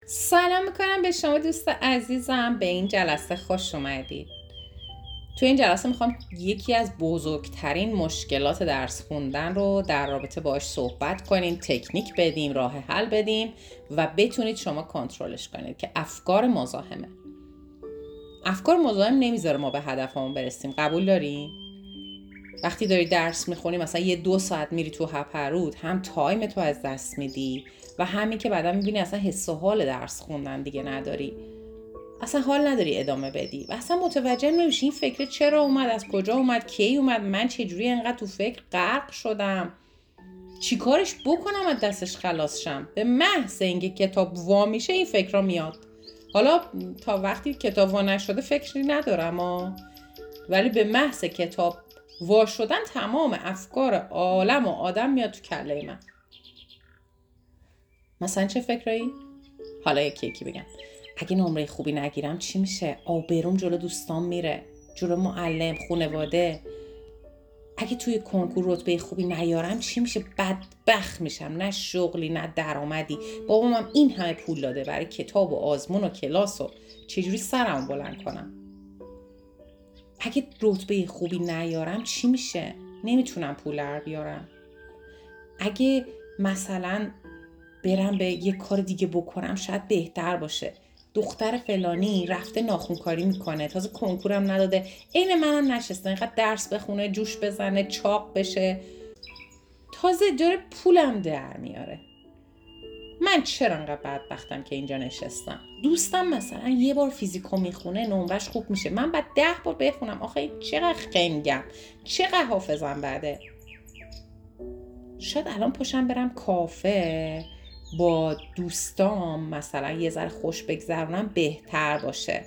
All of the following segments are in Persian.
سلام میکنم به شما دوست عزیزم، به این جلسه خوش اومدید. تو این جلسه میخوام یکی از بزرگترین مشکلات درس خوندن رو در رابطه باهاش صحبت کنیم، تکنیک بدیم، راه حل بدیم و بتونید شما کنترلش کنید که افکار مزاحمه. افکار مزاحم نمیذاره ما به هدفمون برسیم. قبول داری؟ وقتی داری درس میخونی مثلا 1-2 ساعت میری تو هپرود، هم تایم تو از دست میدی و همین که بعدا میبینی اصلا حس و حال درس خوندن دیگه نداری، اصلا حال نداری ادامه بدی و اصلا متوجه نمیشی این فکر چرا اومد، از کجا اومد، کی اومد، من چجوری انقدر تو فکر غرق شدم، چی کارش بکنم از دستش خلاص شم. به محض اینکه کتاب وا میشه این فکر میاد. حالا تا وقتی کتاب وا نشده فکری ندارم ولی به محض کتاب وا شدن تمام افکار عالم و آدم میاد تو کله من. مثلا چه فکرایی؟ حالا یکی بگم. اگه نمره خوبی نگیرم چی میشه؟ آبروم جلو دوستان میره، جلو معلم، خانواده. اگه توی کنکور رتبه خوبی نیارم چی میشه؟ بدبخت میشم، نه شغلی نه درآمدی. بابام هم این همه پول داده برای کتاب و آزمون و کلاس و چجوری سرمو بلند کنم؟ اگه رتبه خوبی نیارم چی میشه؟ نمیتونم پول در بیارم. اگه مثلا برم به یه کار دیگه بکنم شاید بهتر باشه. دختر فلانی رفته ناخونکاری میکنه، تازه کنکورم نداده، عین منم نشسته اینقدر درس بخونه، جوش بزنه، چاق بشه، تازه داره پولم در میاره. من چرا انقدر بدبختم که اینجا نشستم؟ دوستم مثلا 1 بار فیزیکو میخونه نمرش خوب میشه، من بعد 10 بار بخونم. آخه چقدر خنگم، چقدر حافظم بده. شاید الان پاشم برم کافه با دوستام مثلا یه ذره خوش بگذرونم بهتر باشه.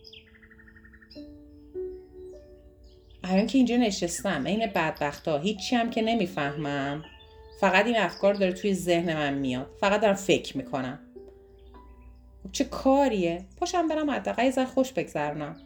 الان که اینجا نشستم این بدبختا هیچی هم که نمیفهمم، فقط این افکار داره توی ذهن من میاد، فقط دارم فکر میکنم. چه کاریه؟ پاشم برم حداقل یه ذره خوش بگذرونم.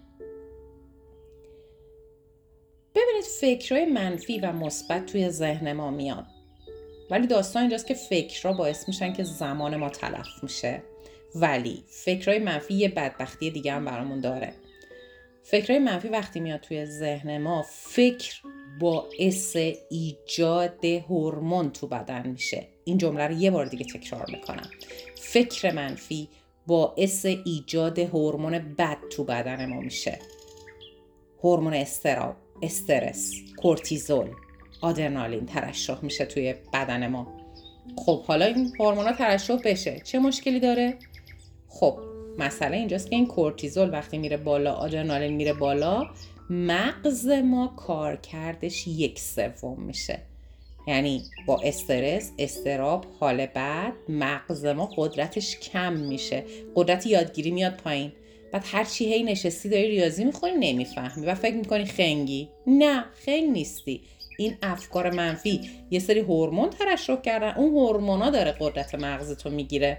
ببینید فکرهای منفی و مثبت توی ذهن ما میاد، ولی داستان اینجاست که فکرها باعث میشن که زمان ما تلف میشه. ولی فکرهای منفی یه بدبختی دیگه هم برامون داره. فکرهای منفی وقتی میاد توی ذهن ما، فکر باعث ایجاد هورمون تو بدن میشه. این جمله رو یه بار دیگه تکرار میکنم. فکر منفی باعث ایجاد هورمون بد تو بدن ما میشه. هورمون اضطراب، استرس، کورتیزول، آدرنالین ترشح میشه توی بدن ما. خب حالا این هورمونا ترشح بشه چه مشکلی داره؟ خب مسئله اینجاست که این کورتیزول وقتی میره بالا، آدرنالین میره بالا، مغز ما کارکردش 1/3 میشه. یعنی با استرس، اضطراب، حال بد، مغز ما قدرتش کم میشه، قدرت یادگیری میاد پایین. بعد هر چی هی نشستی داری ریاضی میخونی نمیفهمی و فکر میکنی خنگی. نه، خنگ نیستی. این افکار منفی یه سری هورمون ترشح کردن، اون هورمونا داره قدرت مغزتو میگیره.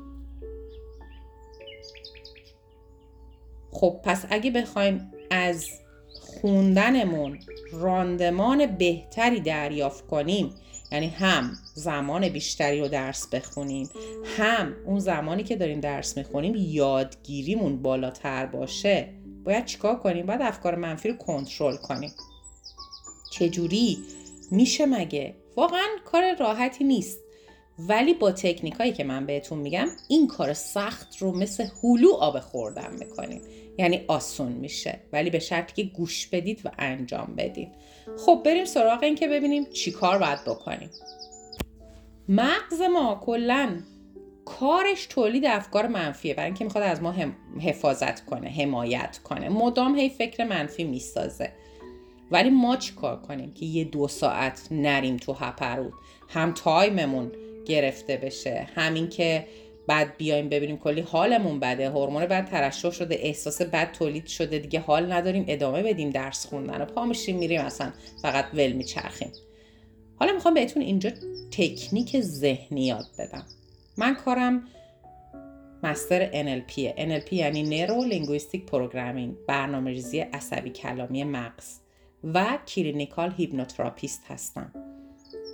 خب پس اگه بخوایم از خوندنمون راندمان بهتری دریافت کنیم، یعنی هم زمان بیشتری رو درس بخونیم، هم اون زمانی که داریم درس میخونیم یادگیریمون بالاتر باشه، باید چیکار کنیم؟ باید افکار منفی رو کنترل کنیم. چجوری میشه مگه؟ واقعا کار راحتی نیست، ولی با تکنیکایی که من بهتون میگم این کار سخت رو مثل هلو آب خوردن میکنیم. یعنی آسون میشه، ولی به شرطی که گوش بدید و انجام بدید. خب بریم سراغ این که ببینیم چی کار باید بکنیم. مغز ما کلن کارش تولید افکار منفیه، برای اینکه میخواد از ما حفاظت کنه، حمایت کنه، مدام هی فکر منفی میسازه. ولی ما چی کار کنیم که 1-2 ساعت نریم تو هپرود، هم تایممون گرفته بشه، همین که بعد بیایم ببینیم کلی حالمون بده، هورمون بد ترشح شده، احساس بد تولید شده، دیگه حال نداریم ادامه بدیم درس خوندن و پا میشیم میریم اصلا فقط ول میچرخیم. حالا میخوام بهتون اینجا تکنیک ذهنی یاد بدم. من کارم مستر NLP. NLP یعنی نیرو لینگویستیک پروگرامینگ، برنامه‌ریزی عصبی کلامی مغز، و کلینیکال هیپنوتراپیست هستم.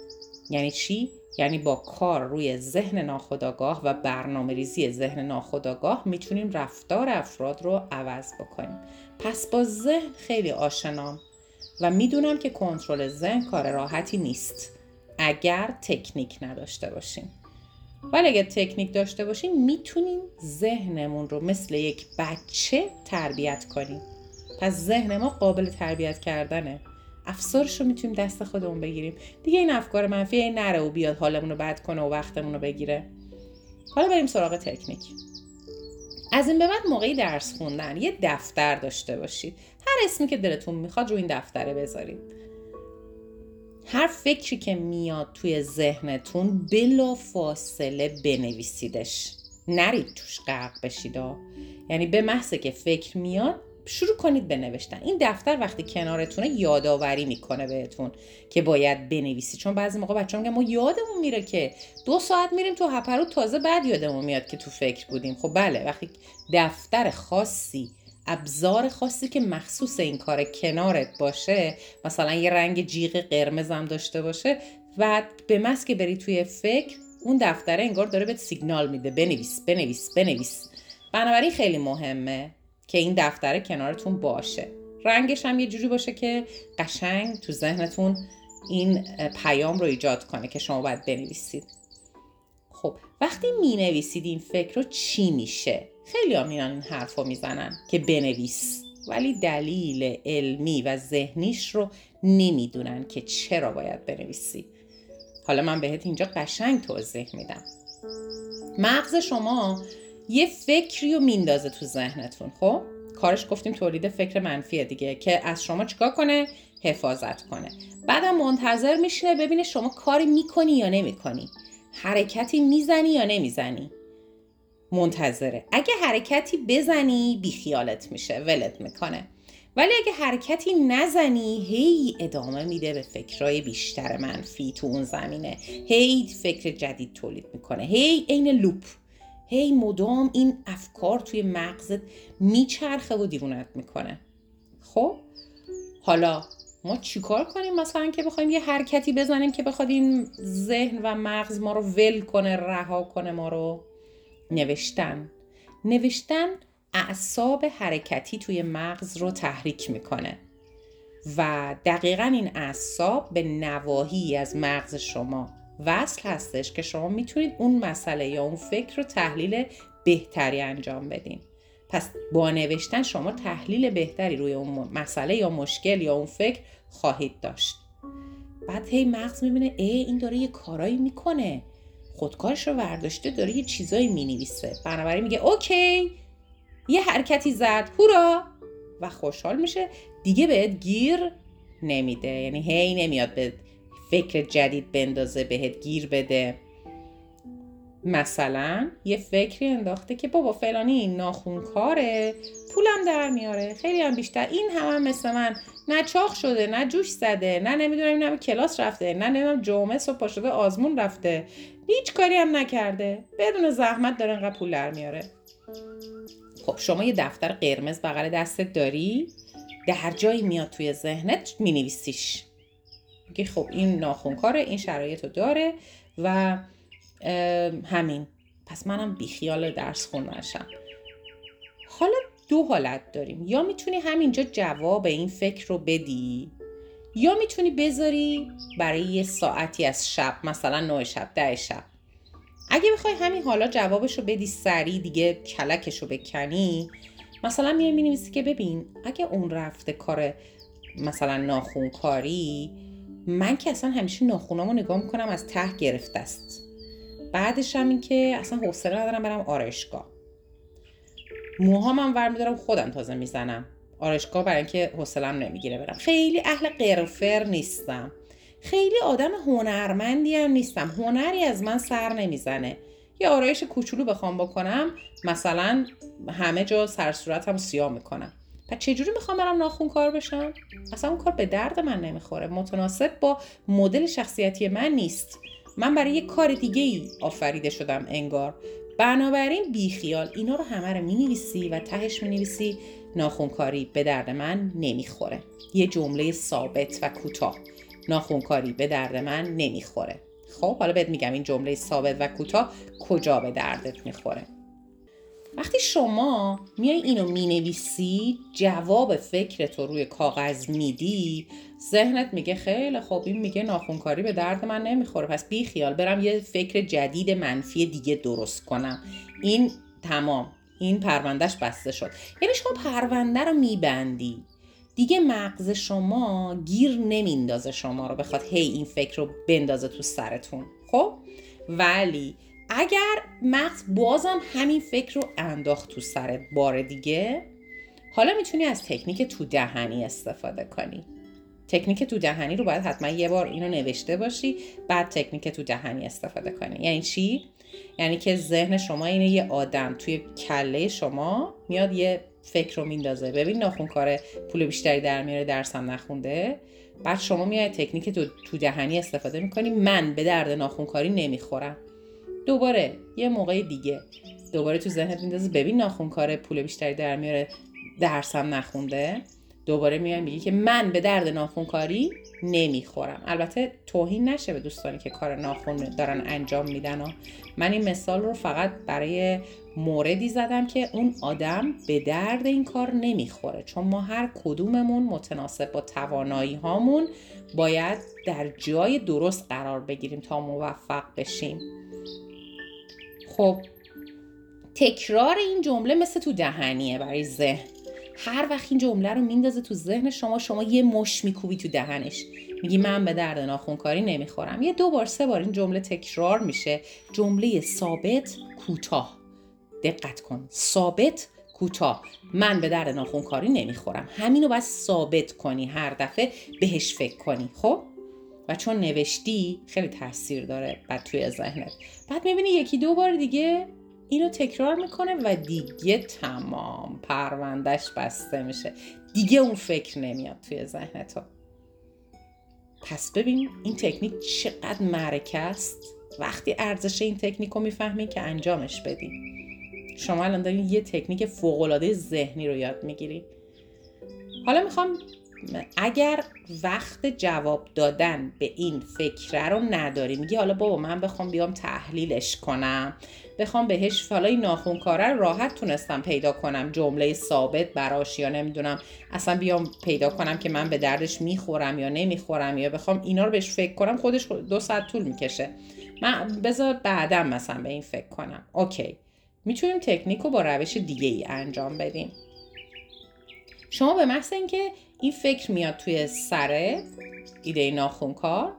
یعنی چی؟ یعنی با کار روی ذهن ناخودآگاه و برنامه‌ریزی ذهن ناخودآگاه میتونیم رفتار افراد رو عوض بکنیم. پس با ذهن خیلی آشنام و میدونم که کنترل ذهن کار راحتی نیست اگر تکنیک نداشته باشیم. ولی اگر تکنیک داشته باشیم میتونیم ذهنمون رو مثل یک بچه تربیت کنیم. پس ذهن ما قابل تربیت کردنه. افسارش رو میتونیم دست خودمون بگیریم. دیگه این افکار منفی این نره و بیاد حالمون رو بد کنه و وقتمون رو بگیره. حالا بریم سراغ تکنیک. از این به بعد موقعی درس خوندن یه دفتر داشته باشید. هر اسمی که دلتون میخواد رو این دفتره بذارید. هر فکری که میاد توی ذهنتون بلا فاصله بنویسیدش. نرید توش غرق بشید. یعنی به محض که فکر میاد شروع کنید بنوشتن. این دفتر وقتی کنارتونه یادآوری میکنه بهتون که باید بنویسی. چون بعضی موقع بچه‌ها میگن ما یادمون میره که 2 ساعت میریم تو هپرو تازه بعد یادمون میاد که تو فکر بودیم. خب بله، وقتی دفتر خاصی، ابزار خاصی که مخصوص این کار کنارت باشه، مثلا یه رنگ جیغ قرمز هم داشته باشه و به محض که بری توی فکر اون دفتره انگار داره بهت سیگنال میده بنویس بنویس بنویس. بنابراین خیلی مهمه که این دفتره کنارتون باشه. رنگش هم یه جوری باشه که قشنگ تو ذهنتون این پیام رو ایجاد کنه که شما باید بنویسید. خب وقتی می نویسید این فکر رو چی میشه؟ خیلی ها میان این حرف رو میزنن که بنویس، ولی دلیل علمی و ذهنیش رو نمیدونن که چرا باید بنویسی. حالا من بهت اینجا قشنگ توضیح میدم. مغز شما یه فکری رو میندازه تو ذهنتون. خب کارش گفتیم تولید فکر منفیه دیگه، که از شما چیکار کنه؟ حفاظت کنه. بعدم منتظر میشینه ببینه شما کاری میکنی یا نمیکنی، حرکتی میزنی یا نمیزنی. منتظره. اگه حرکتی بزنی بیخیالت میشه، ولت میکنه. ولی اگه حرکتی نزنی هی ادامه میده به فکرهای بیشتر منفی تو اون زمینه. هی فکر جدید تولید میکنه. هی عین لوپ. هی مدام این افکار توی مغزت میچرخه و دیوونت میکنه. خب حالا ما چیکار کنیم مثلا که بخوایم یه حرکتی بزنیم که بخواد این ذهن و مغز ما رو ول کنه، رها کنه ما رو؟ نوشتن اعصاب حرکتی توی مغز رو تحریک میکنه و دقیقاً این اعصاب به نواحی از مغز شما وصل هستش که شما میتونید اون مسئله یا اون فکر رو تحلیل بهتری انجام بدین. پس با نوشتن شما تحلیل بهتری روی اون مسئله یا مشکل یا اون فکر خواهید داشت. بعد هی مغز میبینه این داره یه کارایی میکنه، خودکارش رو ورداشته، داره یه چیزایی مینویسه. بنابراین میگه اوکی، یه حرکتی زد، هورا، و خوشحال میشه. دیگه بهت گیر نمیده. یعنی هی نمیاد به فکر جدید بندازه، بهت گیر بده. مثلا یه فکری انداخته که بابا فلانی ناخونکاره، پولم در میاره، خیلی هم بیشتر، این هم مثل من نه چاق شده، نه جوش زده، نه نمیدونم کلاس رفته، نه نمیدونم جمعه صبح پا شده آزمون رفته، هیچ کاری هم نکرده، بدون زحمت داره اینقدر پول در میاره. خب شما یه دفتر قرمز بغل دستت داری، در جایی میاد توی ذهنت مینویسیش، میگی خب این ناخونکاره، این شرایطو داره و همین، پس منم بیخیال درس خوندنشم. حالا 2 حالت داریم. یا میتونی همینجا جواب این فکر رو بدی، یا میتونی بذاری برای یه ساعتی از شب، مثلا 9 شب 10 شب. اگه بخوای همین حالا جوابشو بدی سریع، دیگه کلکشو بکنی، مثلا می‌نویسی که ببین اگه اون رفته کار مثلا ناخونکاری، من که اصلا همیشه ناخونامو نگاه میکنم از ته گرفته است، بعدش هم این که اصلا حوصله ندارم برم آرایشگاه، موهام هم ور میدارم خودم تازه میزنم آرایشگاه برای اینکه حوصله‌ام نمیگیره برم، خیلی اهل قرفر نیستم، خیلی آدم هنرمندی هم نیستم، هنری از من سر نمیزنه، یه آرایش کوچولو بخوام بکنم مثلا همه جا سر صورتم سیاه میکنم، پس چجوری میخوام برم ناخونکار بشم؟ اصلا اون کار به درد من نمیخوره، متناسب با مدل شخصیتی من نیست، من برای یه کار دیگه ای آفریده شدم انگار. بنابراین بیخیال اینا رو همه رو مینویسی و تهش مینویسی ناخونکاری به درد من نمیخوره. یه جمله ثابت و کوتاه، ناخونکاری به درد من نمیخوره. خب حالا بهت میگم این جمله ثابت و کوتاه کجا به دردت میخوره. وقتی شما میای اینو مینویسی، جواب فکرت رو روی کاغذ میدی، ذهنت میگه خیلی خوب، این میگه ناخن‌کاری به درد من نمیخوره، پس بی خیال برم یه فکر جدید منفی دیگه درست کنم. این تمام، این پروندهش بسته شد. یعنی شما پرونده رو میبندی، دیگه مغز شما گیر نمیندازه شما رو بخواد هی این فکر رو بندازه تو سرتون. خب ولی اگر مغز بازم همین فکر رو انداخت تو سرت بار دیگه، حالا میتونی از تکنیک تو دهنی استفاده کنی. تکنیک تو دهنی رو باید حتما یه بار اینو نوشته باشی، بعد تکنیک تو دهنی استفاده کنی. یعنی چی؟ یعنی که ذهن شما اینه یه آدم توی کله شما میاد یه فکر رو میندازه، ببین ناخن‌کاره پول بیشتری در میاره، درسم نخونده. بعد شما میای تکنیک تو دهنی استفاده میکنی، من به درد ناخن‌کاری نمیخورم. دوباره یه موقع دیگه دوباره تو ذهنت میندازی، ببین ناخن‌کاره پول بیشتری در میاره، درسم نخونده. دوباره میای میگی که من به درد ناخن‌کاری نمیخورم. البته توهین نشه به دوستانی که کار ناخن دارن انجام میدن. من این مثال رو فقط برای موردی زدم که اون آدم به درد این کار نمیخوره، چون ما هر کدوممون متناسب با توانایی هامون باید در جای درست قرار بگیریم تا موفق بشیم. خب تکرار این جمله مثل تو دهنیه برای ذهن. هر وقت این جمله رو میندازه تو ذهن شما یه مش میکوبی تو دهنش، میگی من به درد ناخن‌کاری نمیخورم. یه 2 بار 3 بار این جمله تکرار میشه. جمله ثابت کوتاه، دقت کن، ثابت کوتاه، من به درد ناخن‌کاری نمیخورم. همینو باید ثابت کنی، هر دفعه بهش فکر کنی. خب و چون نوشتی خیلی تاثیر داره بعد توی ذهنت. بعد میبینی 1-2 بار دیگه اینو تکرار میکنه و دیگه تمام، پروندهش بسته میشه، دیگه اون فکر نمیاد توی ذهنت. پس ببین این تکنیک چقدر معرکه است. وقتی ارزش این تکنیک رو میفهمی که انجامش بدی. شما الان دارین یه تکنیک فوق‌العاده ذهنی رو یاد میگیری. حالا میخوام اگر وقت جواب دادن به این فکر رو نداری، میگی حالا بابا من بخوام بیام تحلیلش کنم، بخوام بهش، حالا این ناخن‌کاره راحت تونستم پیدا کنم جمله ثابت براش، یا نمیدونم اصلا بیام پیدا کنم که من به دردش میخورم یا نمیخورم، یا بخوام اینا رو بهش فکر کنم خودش 2 ساعت طول میکشه، من بذار بعدم مثلا به این فکر کنم. اوکی، میتونیم تکنیک رو با روش دیگه ای انجام بدیم. شما به محض اینکه این فکر میاد توی سرت، ایده ناخن‌کار،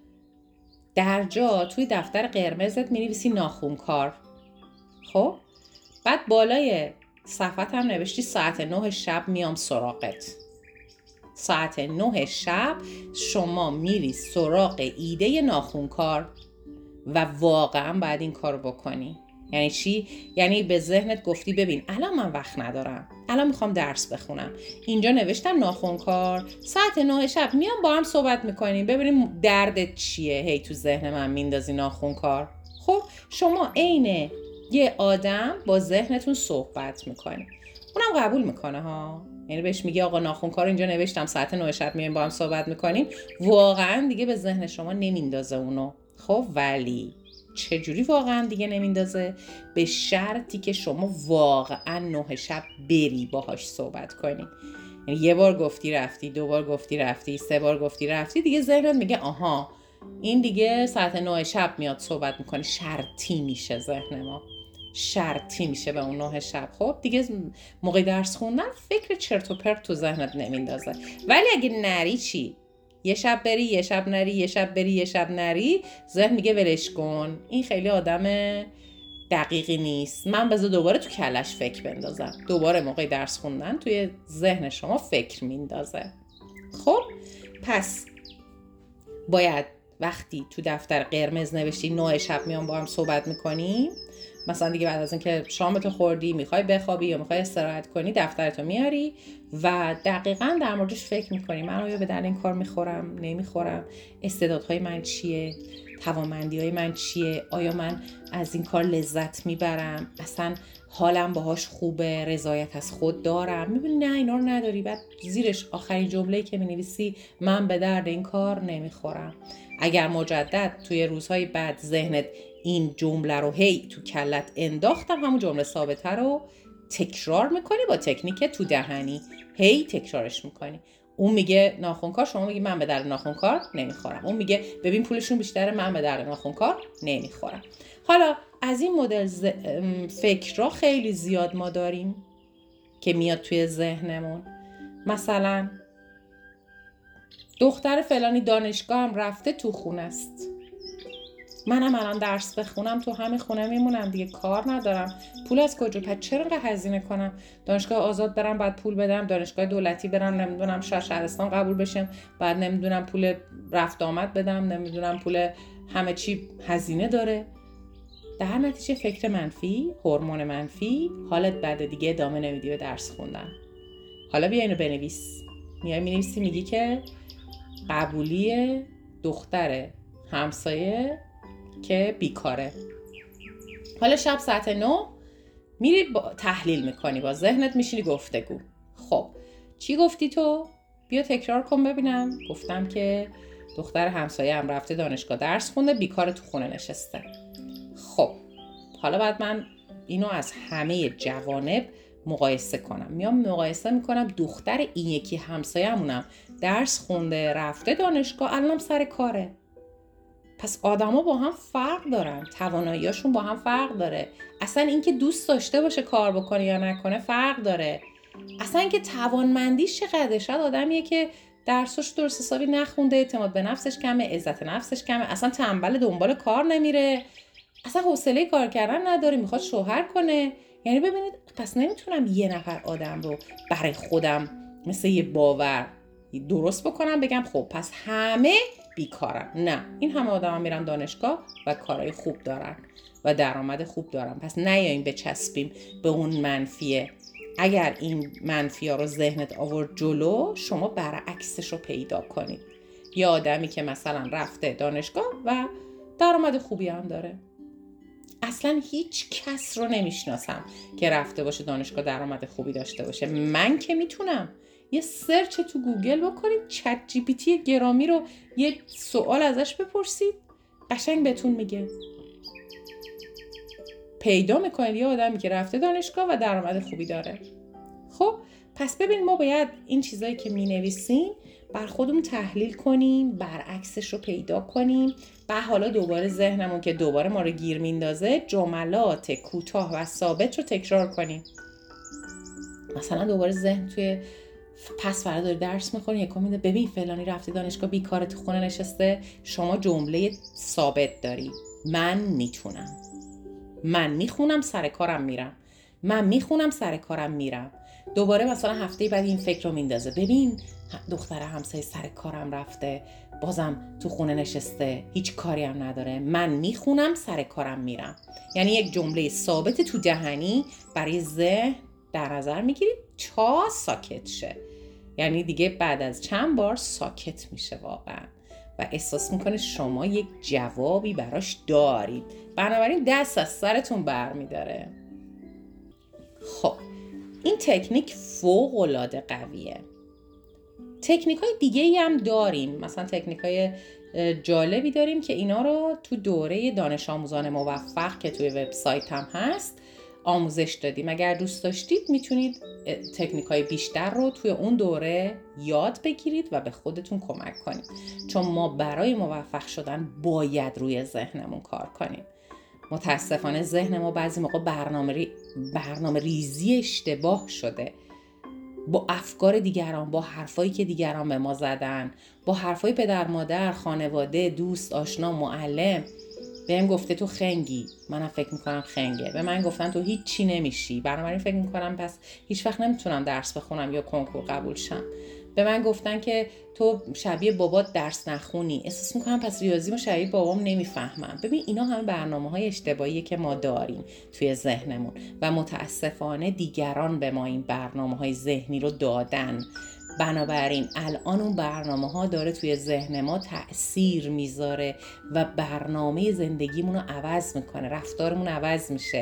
در جا توی دفتر قرمزت می‌نویسی ناخن‌کار. خب بعد بالای صفحت هم نوشتی ساعت 9 شب میام سراغت. ساعت 9 شب شما میری سراغ ایده ناخن‌کار و واقعا باید این کارو بکنی. یعنی چی؟ یعنی به ذهنت گفتی ببین الان من وقت ندارم، الان میخوام درس بخونم، اینجا نوشتم ناخن‌کار، ساعت 9 شب میام با هم صحبت میکنیم، ببینیم دردت چیه، هی تو ذهن من میندازی ناخن‌کار. خب شما عین یه آدم با ذهنتون صحبت میکنی، اونم قبول میکنه ها. یعنی بهش میگه آقا ناخن‌کار اینجا نوشتم، ساعت 9 شب میایم با هم صحبت میکنیم، واقعا دیگه به ذهن شما نمیندازه اونو. خب ولی چجوری واقعا دیگه نمیندازه؟ به شرطی که شما واقعا 9 شب بری باهاش صحبت کنی. یعنی 1 بار گفتی رفتی، 2 بار گفتی رفتی، 3 بار گفتی رفتی، دیگه ذهنت میگه آها این دیگه ساعت 9 شب میاد صحبت میکنه، شرطی میشه ذهن ما، شرطی میشه به اون 9 شب. خب دیگه موقع درس خوندن فکر چرت و پرت تو ذهنت نمیندازه. ولی اگه نری چی؟ یه شب بری یه شب نری، یه شب بری یه شب نری، ذهن میگه ولش کن، این خیلی آدم دقیقی نیست، من بذار دوباره تو کلش فکر بندازم. دوباره موقع درس خوندن توی ذهن شما فکر میندازه. خب پس باید وقتی تو دفتر قرمز نوشتی 9 شب میام با هم صحبت میکنیم، مثلا دیگه بعد از اینکه شامتو خوردی میخوای بخوابی یا میخوای استراحت کنی، دفترتو میاری و دقیقاً در موردش فکر میکنی، من آیا به درد این کار میخورم نمیخورم، استعدادهای من چیه، توانمندیهای من چیه، آیا من از این کار لذت میبرم، اصلا حالم باهاش خوبه، رضایت از خود دارم. میبینی نه اینا رو نداری، بعد زیرش آخرین جمله‌ای که می‌نویسی من به درد این کار نمیخورم. اگر مجدد توی روزهای بعد ذهنت این جمله رو هی تو کلت انداختم، همون جمله ثابته رو تکرار میکنی با تکنیک تو دهنی، هی تکرارش میکنی. اون میگه ناخنکار، شما میگی من به درد ناخنکار نمیخورم. اون میگه ببین پولشون بیشتره، من به درد ناخنکار نمیخورم. حالا از این مدل فکرها خیلی زیاد ما داریم که میاد توی ذهنمون. مثلا دختر فلانی دانشگاه هم رفته تو خونه است، منم الان درس بخونم تو همین خونه میمونم دیگه، کار ندارم، پول از کجا؟ پس چرا انقدر هزینه کنم؟ دانشگاه آزاد برم بعد پول بدم، دانشگاه دولتی برم نمیدونم شهرستان قبول بشم بعد نمیدونم پول رفت آمد بدم، نمیدونم پول همه چی هزینه داره. در نتیجه فکر منفی، هورمون منفی، حالت بده دیگه، ادامه نمیدی به درس خوندن. حالا بیا اینو بنویس. میای مینویسی میگی که قبولی دختر همسایه که بیکاره. حالا شب ساعت 9 میری تحلیل میکنی، با ذهنت میشینی گفتگو. خب چی گفتی تو؟ بیا تکرار کن ببینم. گفتم که دختر همسایه هم رفته دانشگاه درس خونده، بیکاره تو خونه نشسته. خب حالا بعد من اینو از همه جوانب مقایسه کنم. میام مقایسه میکنم دختر این یکی همسایه‌مونم درس خونده رفته دانشگاه، الانم سر کاره. پس آدما با هم فرق دارن، تواناییاشون با هم فرق داره. اصلا اینکه دوست داشته باشه کار بکنه یا نکنه فرق داره. اصلا اینکه توانمندیش چقدره. شاید آدمیه که درسش درست حسابی نخونده، اعتماد به نفسش کمه، عزت نفسش کمه، اصلا تنبل، دنبال کار نمیره، اصلا حوصله کار کردن نداره، میخواد شوهر کنه. یعنی ببینید پس نمیتونم یه نفر آدم رو برای خودم مثل یه باور درست بکنم بگم خب پس همه بیکارن. نه، این همه آدم میرن دانشگاه و کارهای خوب دارن و درآمد خوب دارن. پس نیاییم بچسبیم به اون منفیه. اگر این منفی‌ها رو ذهنت آورد جلو، شما برعکسش رو پیدا کنید. یه آدمی که مثلا رفته دانشگاه و درآمد خوبی هم داره. اصلا هیچ کس رو نمیشناسم که رفته باشه دانشگاه درآمد خوبی داشته باشه. من که میتونم یه سرچ تو گوگل بکنید، چت جی پی تی گرامی رو یه سوال ازش بپرسید، قشنگ بهتون میگه. پیدا میکنید یه آدمی که رفته دانشگاه و درآمد خوبی داره. خب پس ببین ما باید این چیزایی که مینویسیم بر خودمون تحلیل کنیم، برعکسش رو پیدا کنیم. حالا دوباره ذهنمون که دوباره ما رو گیر میندازه، جملات کوتاه و ثابت رو تکرار کنیم. مثلا دوباره ذهن توی پس فردا داری درس میخونی، یکم میده ببین فلانی رفته دانشگاه بیکاره تو خونه نشسته. شما جمله ثابت داری، من میتونم، من میخونم سر کارم میرم، من میخونم سر کارم میرم. دوباره مثلا هفته بعد این فکر رو میندازه، ببین دختر همسایه سر کارم رفته بازم تو خونه نشسته، هیچ کاری هم نداره، من میخونم سر کارم میرم. یعنی یک جمله ثابت تو دهنی برای ذهن در نظر میگیرید تا ساکت شه. یعنی دیگه بعد از چند بار ساکت میشه واقعا و احساس میکنه شما یک جوابی براش دارید، بنابراین دست از سرتون برمیداره. خب این تکنیک فوق‌العاده قویه. تکنیک‌های دیگه‌ای هم داریم، مثلا تکنیک‌های جالبی داریم که اینا رو تو دوره دانش آموزان موفق که توی وبسایت هم هست آموزش دادیم. اگر دوست داشتید میتونید تکنیک‌های بیشتر رو توی اون دوره یاد بگیرید و به خودتون کمک کنید، چون ما برای موفق شدن باید روی ذهنمون کار کنیم. متاسفانه ذهن ما بعضی موقع برنامه ریزی اشتباه شده، با افکار دیگران، با حرفایی که دیگران به ما زدن، با حرفای پدر مادر، خانواده، دوست، آشنا، معلم. بهم گفته تو خنگی، منم فکر میکنم خنگه. به من گفتن تو هیچ چی نمیشی، بنابراین فکر میکنم پس هیچ وقت نمیتونم درس بخونم یا کنکور قبول شم. به من گفتن که تو شبیه بابات درس نخونی، احساس میکنم پس ریاضیمو شبیه بابام نمیفهمم. ببین اینا همه برنامه‌های اشتباهیه که ما داریم توی ذهنمون و متاسفانه دیگران به ما این برنامه‌های ذهنی رو دادن. بنابراین الان اون برنامه‌ها داره توی ذهن ما تأثیر میذاره و برنامه زندگیمون رو عوض میکنه، رفتارمون عوض میشه.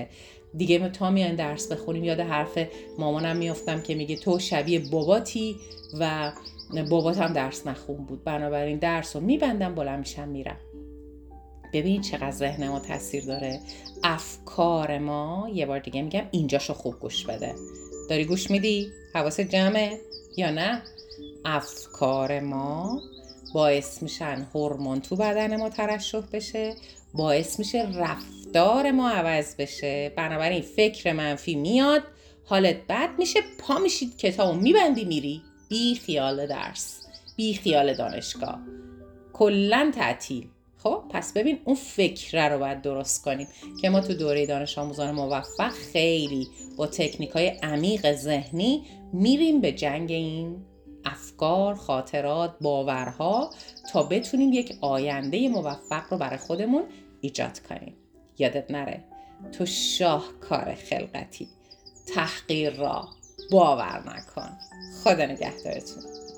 دیگه تا میان درس بخونیم یاد حرف مامانم میافتم که میگه تو شبیه باباتی و بابات هم درس نخون بود، بنابراین درس رو میبندم بلند میشم میرم. ببین چقدر ذهن ما تاثیر داره. افکار ما، یه بار دیگه میگم اینجاشو خوب گوش بده. داری گوش میدی؟ حواست جمعه یا نه؟ افکار ما باعث میشن هورمون تو بدن ما ترشح بشه، باعث میشه رفتار ما عوض بشه. بنابراین فکر منفی میاد، حالت بد میشه، پا میشید کتابو میبندی میری، بی خیال درس، بی خیال دانشگاه، کلن تعطیل. خب پس ببین اون فکر رو باید درست کنیم که ما تو دوره دانش آموزان موفق خیلی با تکنیک‌های عمیق ذهنی میریم به جنگ این افکار، خاطرات، باورها تا بتونیم یک آینده موفق رو برای خودمون ایجاد کنیم. یادت نره تو شاهکار خلقتی، تحقیر را باور نکن. خدا نگهدارتون.